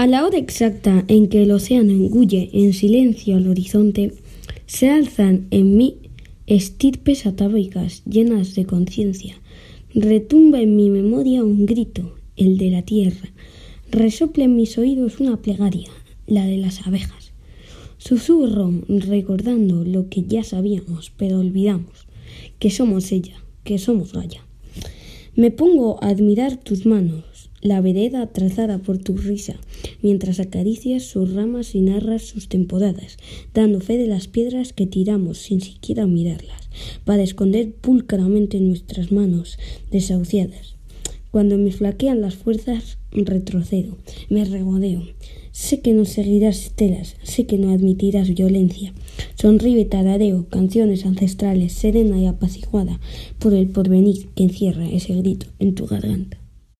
A la hora exacta en que el océano engulle en silencio al horizonte, se alzan en mí estirpes atávicas llenas de conciencia. Retumba en mi memoria un grito, el de la tierra. Resopla en mis oídos una plegaria, la de las abejas. Susurro recordando lo que ya sabíamos, pero olvidamos, que somos ella, que somos Gaia. Me pongo a admirar tus manos, la vereda trazada por tu risa, mientras acaricias sus ramas y narras sus temporadas, dando fe de las piedras que tiramos sin siquiera mirarlas, para esconder pulcramente nuestras manos desahuciadas. Cuando me flaquean las fuerzas, retrocedo, me regodeo. Sé que no seguirás estelas, sé que no admitirás violencia. Sonrío y tarareo canciones ancestrales, serena y apaciguada por el porvenir que encierra ese grito en tu garganta.